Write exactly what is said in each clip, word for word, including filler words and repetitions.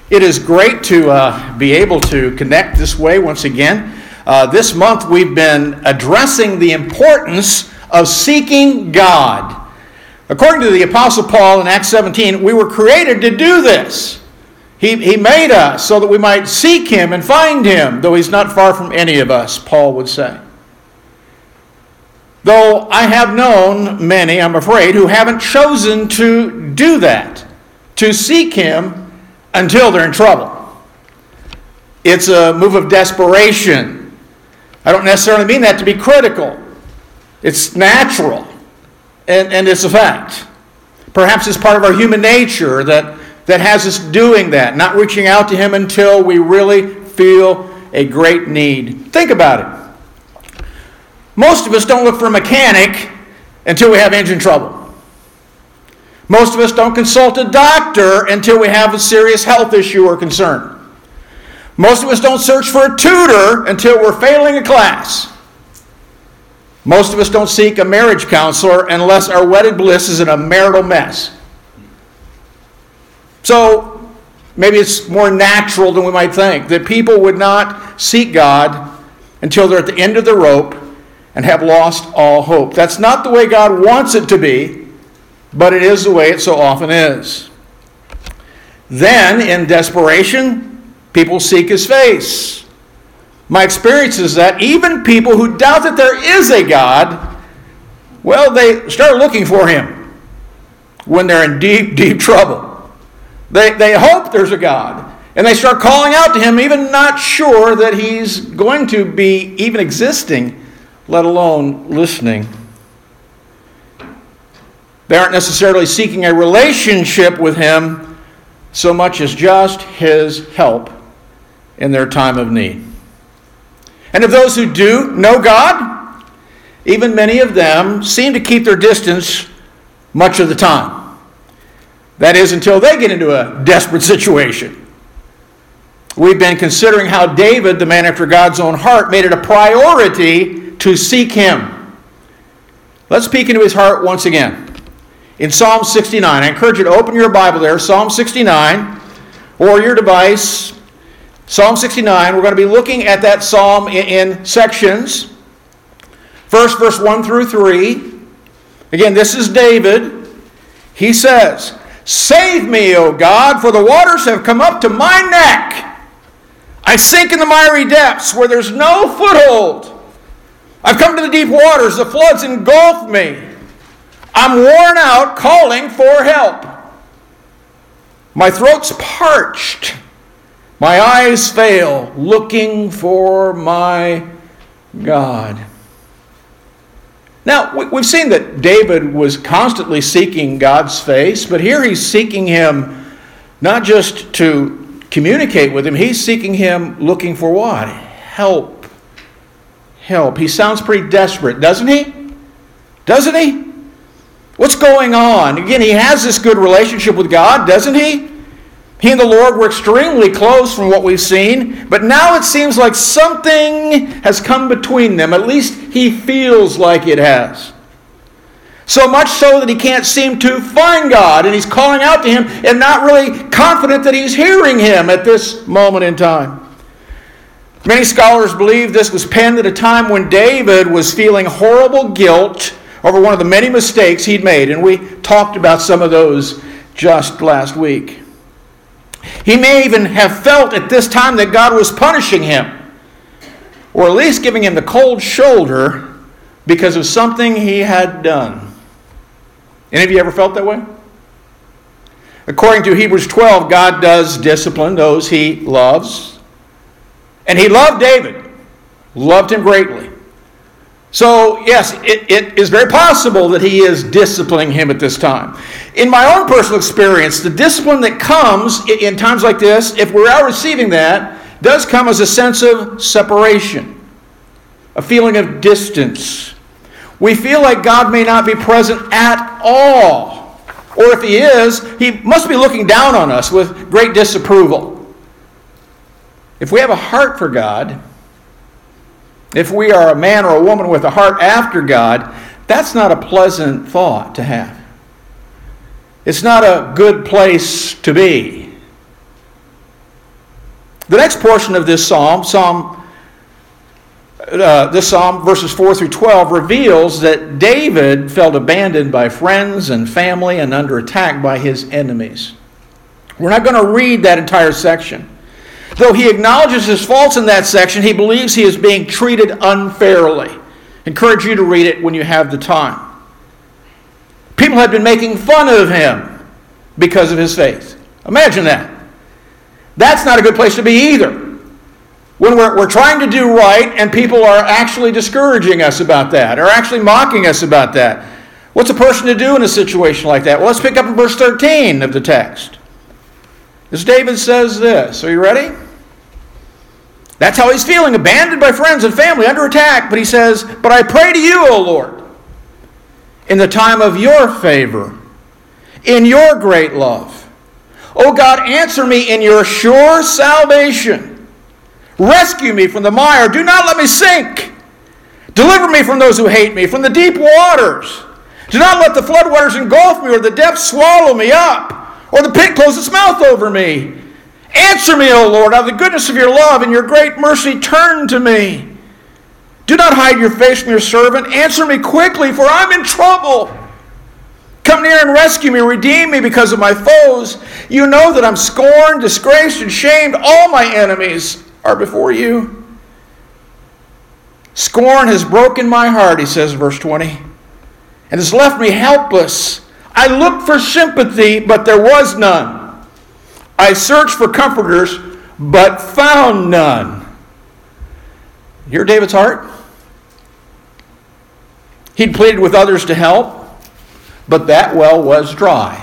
It is great to uh, be able to connect this way once again. Uh, this month we've been addressing the importance of seeking God. According to the Apostle Paul in Acts seventeen, we were created to do this. He, he made us so that we might seek Him and find Him, though He's not far from any of us, Paul would say. Though I have known many, I'm afraid, who haven't chosen to do that, to seek Him until they're in trouble. It's a move of desperation. I don't necessarily mean that to be critical. It's natural, and, and it's a fact. Perhaps it's part of our human nature that, that has us doing that, not reaching out to Him until we really feel a great need. Think about it. Most of us don't look for a mechanic until we have engine trouble. Most of us don't consult a doctor until we have a serious health issue or concern. Most of us don't search for a tutor until we're failing a class. Most of us don't seek a marriage counselor unless our wedded bliss is in a marital mess. So maybe it's more natural than we might think that people would not seek God until they're at the end of the rope and have lost all hope. That's not the way God wants it to be, but it is the way it so often is. Then, in desperation, people seek His face. My experience is that even people who doubt that there is a God, well, they start looking for Him when they're in deep, deep trouble. They, they hope there's a God, and they start calling out to Him, even not sure that He's going to be even existing, let alone listening. They aren't necessarily seeking a relationship with Him so much as just His help in their time of need. And of those who do know God, even many of them seem to keep their distance much of the time. That is, until they get into a desperate situation. We've been considering how David, the man after God's own heart, made it a priority to seek Him. Let's peek into his heart once again. In Psalm sixty-nine, I encourage you to open your Bible there, Psalm sixty-nine, or your device, Psalm sixty-nine. We're going to be looking at that psalm in, in sections. First, verse one through three. Again, this is David. He says, "Save me, O God, for the waters have come up to my neck. I sink in the miry depths where there's no foothold. I've come to the deep waters, the floods engulf me. I'm worn out calling for help. My throat's parched. My eyes fail looking for my God." Now, we've seen that David was constantly seeking God's face, but here he's seeking Him not just to communicate with Him, he's seeking Him looking for what? Help. Help. He sounds pretty desperate, doesn't he? Doesn't he? What's going on? Again, he has this good relationship with God, doesn't he? He and the Lord were extremely close from what we've seen, but now it seems like something has come between them. At least he feels like it has. So much so that he can't seem to find God, and he's calling out to Him and not really confident that He's hearing him at this moment in time. Many scholars believe this was penned at a time when David was feeling horrible guilt over one of the many mistakes he'd made, and we talked about some of those just last week. He may even have felt at this time that God was punishing him, or at least giving him the cold shoulder because of something he had done. Any of you ever felt that way? According to Hebrews twelve, God does discipline those He loves. And He loved David, loved him greatly. So, yes, it, it is very possible that He is disciplining him at this time. In my own personal experience, the discipline that comes in times like this, if we are receiving that, does come as a sense of separation, a feeling of distance. We feel like God may not be present at all. Or if He is, He must be looking down on us with great disapproval. If we have a heart for God, if we are a man or a woman with a heart after God, that's not a pleasant thought to have. It's not a good place to be. The next portion of this psalm, Psalm Uh, this psalm, verses four through twelve, reveals that David felt abandoned by friends and family and under attack by his enemies. We're not going to read that entire section. Though he acknowledges his faults in that section, he believes he is being treated unfairly. I encourage you to read it when you have the time. People had been making fun of him because of his faith. Imagine that. That's not a good place to be either. When we're, we're trying to do right and people are actually discouraging us about that, or actually mocking us about that. What's a person to do in a situation like that? Well, let's pick up in verse thirteen of the text. As David says this, are you ready? That's how he's feeling, abandoned by friends and family, under attack. But he says, "But I pray to you, O Lord, in the time of your favor, in your great love. O God, answer me in your sure salvation. Rescue me from the mire. Do not let me sink. Deliver me from those who hate me, from the deep waters. Do not let the floodwaters engulf me, or the depths swallow me up, or the pit close its mouth over me. Answer me, O Lord, out of the goodness of your love and your great mercy, turn to me. Do not hide your face from your servant. Answer me quickly, for I'm in trouble. Come near and rescue me, redeem me because of my foes. You know that I'm scorned, disgraced, and shamed. All my enemies are before you. Scorn has broken my heart," he says in verse twenty, "and has left me helpless. I looked for sympathy, but there was none. I searched for comforters, but found none." Hear David's heart? He'd pleaded with others to help, but that well was dry.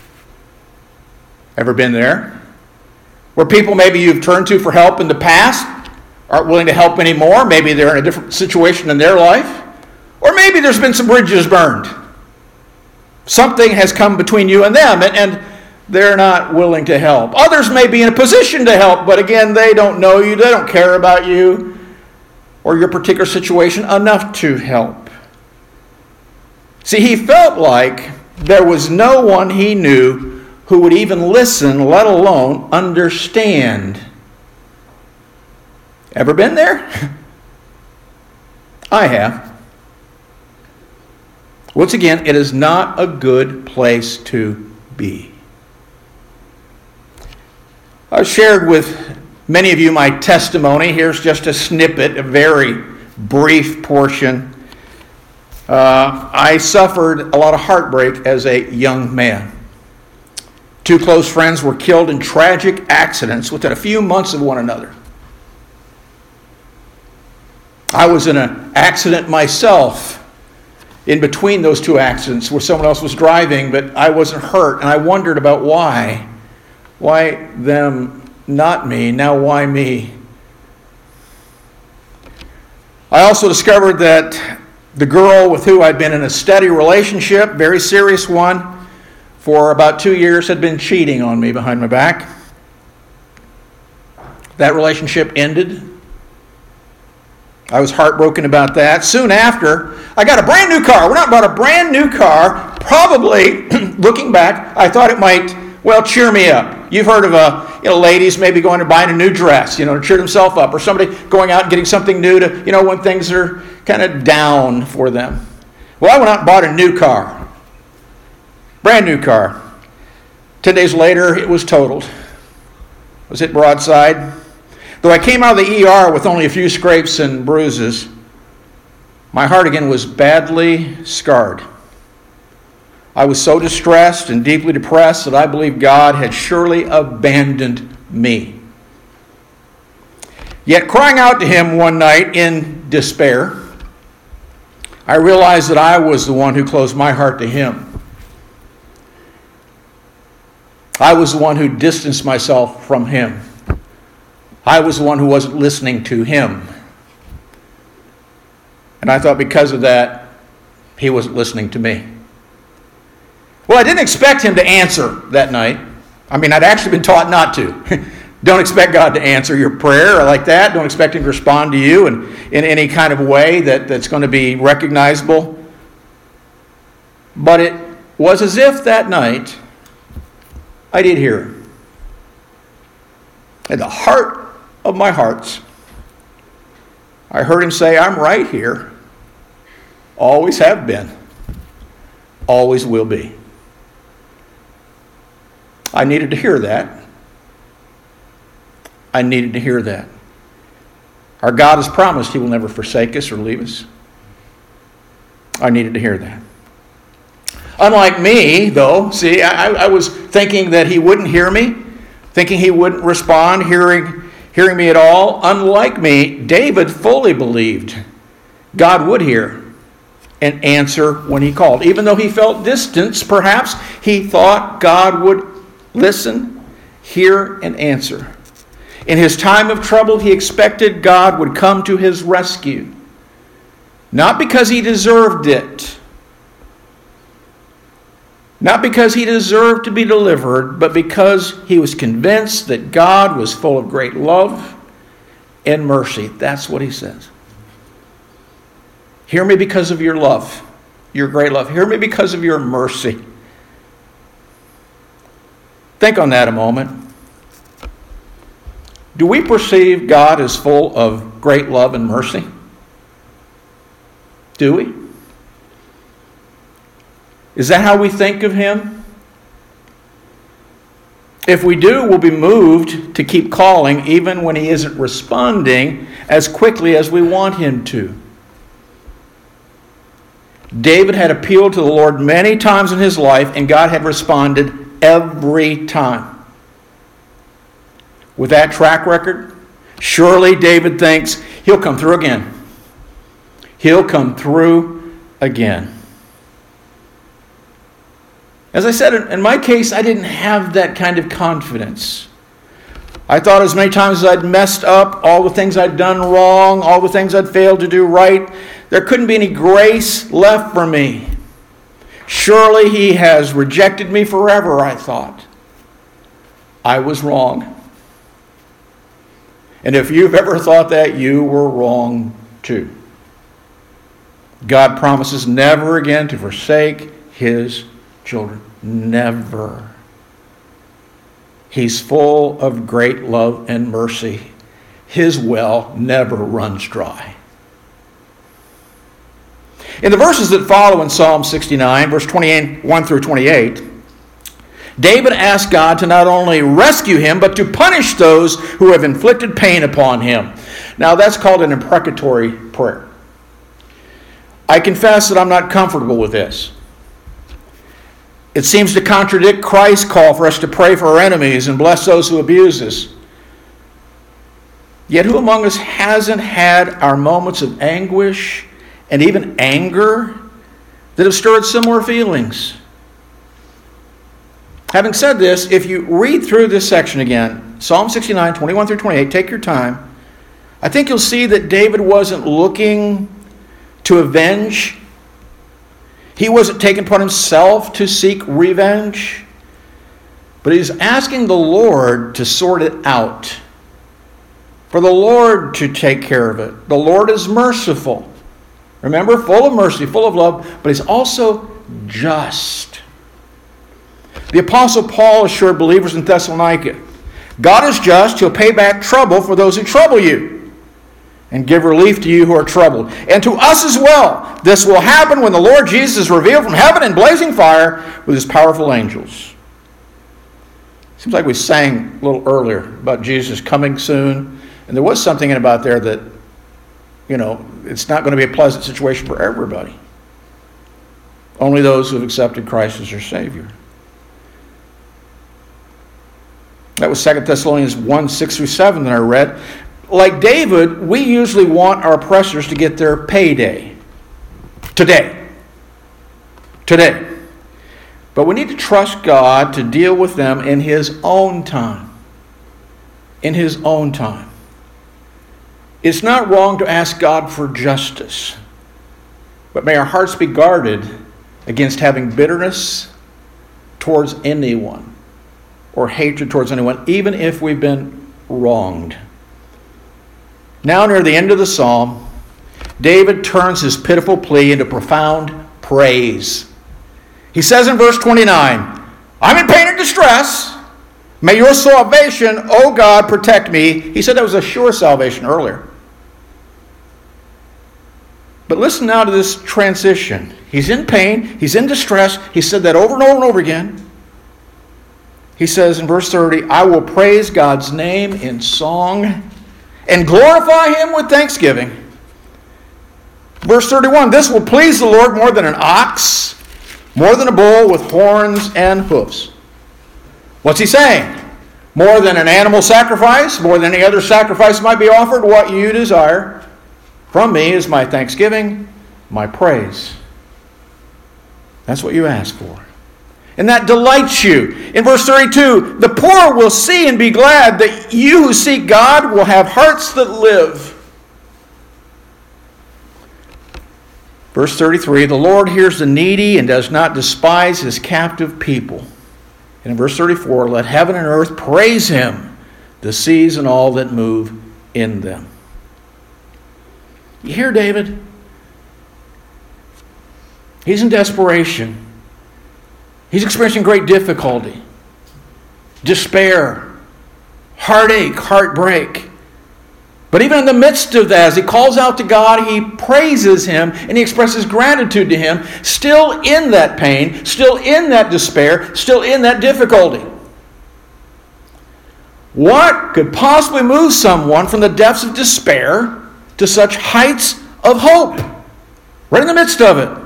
Ever been there? Where people maybe you've turned to for help in the past aren't willing to help anymore. Maybe they're in a different situation in their life. Or maybe there's been some bridges burned. Something has come between you and them, and, and they're not willing to help. Others may be in a position to help, but again, they don't know you, they don't care about you or your particular situation enough to help. See, he felt like there was no one he knew who would even listen, let alone understand. Ever been there? I have. Once again, it is not a good place to be. I've shared with many of you my testimony. Here's just a snippet, a very brief portion. Uh, I suffered a lot of heartbreak as a young man. Two close friends were killed in tragic accidents within a few months of one another. I was in an accident myself in between those two accidents where someone else was driving, but I wasn't hurt, and I wondered about why. Why them, not me? Now why me? I also discovered that the girl with who I'd been in a steady relationship, very serious one, for about two years had been cheating on me behind my back. That relationship ended. I was heartbroken about that. Soon after, I got a brand new car. When I bought a brand new car, probably, looking back, I thought it might, well, cheer me up. You've heard of uh, you know, ladies maybe going and buying a new dress, you know, to cheer themselves up, or somebody going out and getting something new to, you know, when things are kind of down for them. Well, I went out and bought a new car. Brand new car. Ten days later, it was totaled. It was hit broadside. Though I came out of the E R with only a few scrapes and bruises, my heart again was badly scarred. I was so distressed and deeply depressed that I believed God had surely abandoned me. Yet crying out to him one night in despair, I realized that I was the one who closed my heart to him. I was the one who distanced myself from him. I was the one who wasn't listening to him. And I thought because of that, he wasn't listening to me. Well, I didn't expect him to answer that night. I mean, I'd actually been taught not to. Don't expect God to answer your prayer like that. Don't expect him to respond to you in, in any kind of way that, that's going to be recognizable. But it was as if that night I did hear him. In the heart of my hearts, I heard him say, I'm right here. Always have been. Always will be. I needed to hear that. I needed to hear that. Our God has promised he will never forsake us or leave us. I needed to hear that. Unlike me, though, see, I, I was thinking that he wouldn't hear me, thinking he wouldn't respond, hearing, hearing me at all. Unlike me, David fully believed God would hear and answer when he called. Even though he felt distance, perhaps, he thought God would listen, hear, and answer. In his time of trouble, he expected God would come to his rescue. Not because he deserved it. Not because he deserved to be delivered, but because he was convinced that God was full of great love and mercy. That's what he says. Hear me because of your love, your great love. Hear me because of your mercy. Think on that a moment. Do we perceive God as full of great love and mercy? Do we? Is that how we think of him? If we do, we'll be moved to keep calling even when he isn't responding as quickly as we want him to. David had appealed to the Lord many times in his life, and God had responded every time. With that track record, surely David thinks he'll come through again. He'll come through again. As I said, in my case, I didn't have that kind of confidence. I thought as many times as I'd messed up, all the things I'd done wrong, all the things I'd failed to do right, there couldn't be any grace left for me. Surely he has rejected me forever, I thought. I was wrong. And if you've ever thought that, you were wrong too. God promises never again to forsake his children. Never. He's full of great love and mercy. His well never runs dry. In the verses that follow in Psalm sixty-nine, verse twenty-one through twenty-eight, David asked God to not only rescue him, but to punish those who have inflicted pain upon him. Now, that's called an imprecatory prayer. I confess that I'm not comfortable with this. It seems to contradict Christ's call for us to pray for our enemies and bless those who abuse us. Yet who among us hasn't had our moments of anguish and even anger that have stirred similar feelings? Having said this, if you read through this section again, Psalm sixty-nine, twenty-one through twenty-eight, take your time, I think you'll see that David wasn't looking to avenge. He wasn't taking upon himself to seek revenge. But he's asking the Lord to sort it out. For the Lord to take care of it. The Lord is merciful. Remember, full of mercy, full of love, but he's also just. The Apostle Paul assured believers in Thessalonica, God is just. He'll pay back trouble for those who trouble you and give relief to you who are troubled. And to us as well. This will happen when the Lord Jesus is revealed from heaven in blazing fire with his powerful angels. Seems like we sang a little earlier about Jesus coming soon. And there was something about there that, you know, it's not going to be a pleasant situation for everybody. Only those who have accepted Christ as their Savior. That was Second Thessalonians one, six through seven that I read. Like David, we usually want our oppressors to get their payday. Today. Today. But we need to trust God to deal with them in his own time. In his own time. It's not wrong to ask God for justice. But may our hearts be guarded against having bitterness towards anyone. Or hatred towards anyone, even if we've been wronged. Now near the end of the psalm, David turns his pitiful plea into profound praise. He says in verse twenty-nine, I'm in pain and distress. May your salvation, O God, protect me. He said that was a sure salvation earlier. But listen now to this transition. He's in pain. He's in distress. He said that over and over and over again. He says in verse thirty, I will praise God's name in song and glorify him with thanksgiving. Verse thirty-one, this will please the Lord more than an ox, more than a bull with horns and hoofs. What's he saying? More than an animal sacrifice, more than any other sacrifice might be offered, what you desire from me is my thanksgiving, my praise. That's what you ask for. And that delights you. In verse thirty-two, the poor will see and be glad that you who seek God will have hearts that live. Verse thirty-three, the Lord hears the needy and does not despise his captive people. And in verse thirty-four, let heaven and earth praise him, the seas and all that move in them. You hear David? He's in desperation. He's experiencing great difficulty, despair, heartache, heartbreak. But even in the midst of that, as he calls out to God, he praises him and he expresses gratitude to him, still in that pain, still in that despair, still in that difficulty. What could possibly move someone from the depths of despair to such heights of hope? Right in the midst of it.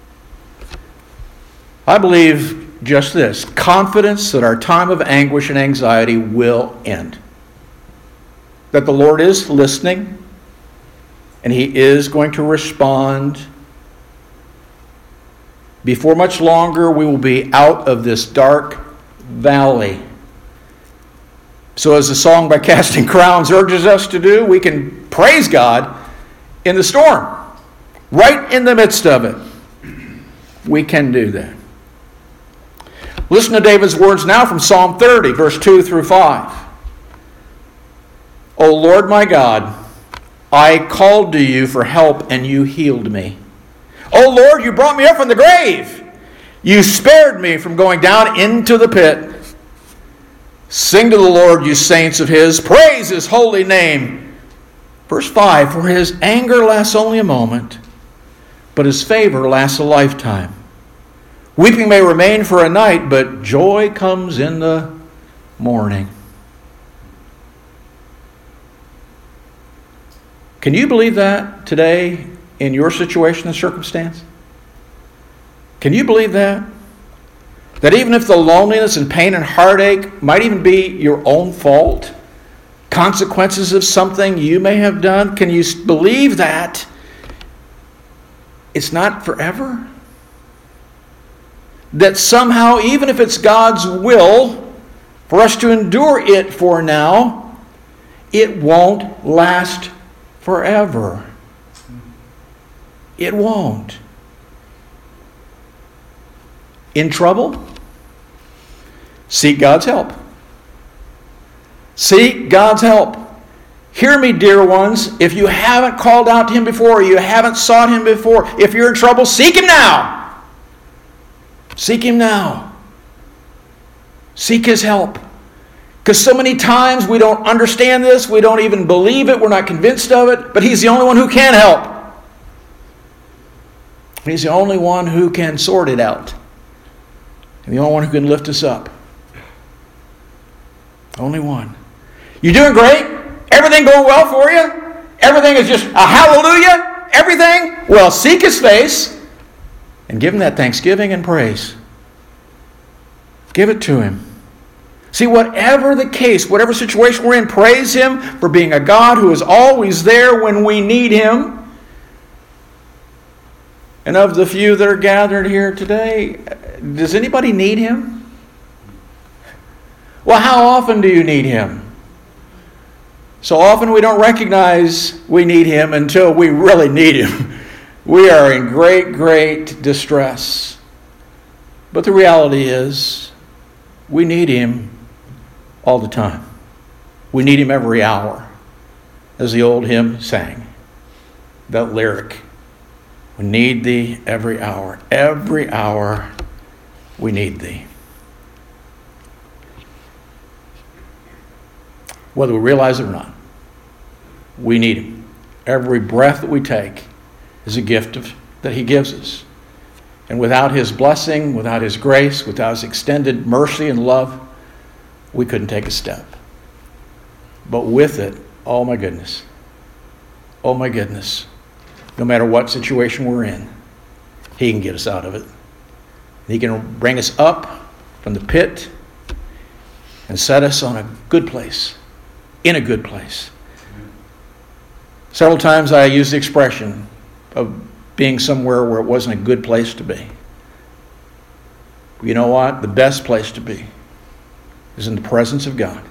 I believe just this, confidence that our time of anguish and anxiety will end. That the Lord is listening and he is going to respond. Before much longer, we will be out of this dark valley. So as the song by Casting Crowns urges us to do, we can praise God in the storm. Right in the midst of it. We can do that. Listen to David's words now from Psalm thirty, verse two through five. O Lord my God, I called to you for help and you healed me. O Lord, you brought me up from the grave. You spared me from going down into the pit. Sing to the Lord, you saints of his. Praise his holy name. Verse five, for his anger lasts only a moment, but his favor lasts a lifetime. Weeping may remain for a night, but joy comes in the morning. Can you believe that today in your situation and circumstance? Can you believe that? That even if the loneliness and pain and heartache might even be your own fault, consequences of something you may have done, can you believe that it's not forever? That somehow, even if it's God's will for us to endure it for now, it won't last forever. It won't. In trouble? Seek God's help. Seek God's help. Hear me, dear ones. If you haven't called out to him before, or you haven't sought him before, if you're in trouble, seek him now. Seek him now. Seek his help. Because so many times we don't understand this, we don't even believe it, we're not convinced of it, but he's the only one who can help. He's the only one who can sort it out. And the only one who can lift us up. Only one. You're doing great? Everything going well for you? Everything is just a hallelujah? Everything? Well, seek his face and give him that thanksgiving and praise. Give it to him. See, whatever the case, whatever situation we're in, praise him for being a God who is always there when we need him. And of the few that are gathered here today, does anybody need him? Well, how often do you need him? So often we don't recognize we need him until we really need him. We are in great, great distress. But the reality is, we need him all the time. We need him every hour. As the old hymn sang, that lyric. We need thee every hour. Every hour we need thee. whether we realize it or not. We need him. Every breath that we take is a gift of, that he gives us. And without his blessing, without his grace, without his extended mercy and love, we couldn't take a step. But with it, oh my goodness, oh my goodness, no matter what situation we're in, he can get us out of it. He can bring us up from the pit and set us on a good place, in a good place. Several times I use the expression of being somewhere where it wasn't a good place to be. You know what? The best place to be is in the presence of God.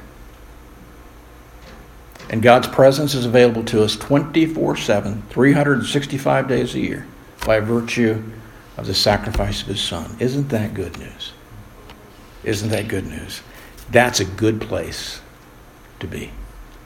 And God's presence is available to us twenty-four seven, three hundred sixty-five days a year by virtue of the sacrifice of his Son. Isn't that good news? Isn't that good news? That's a good place to be.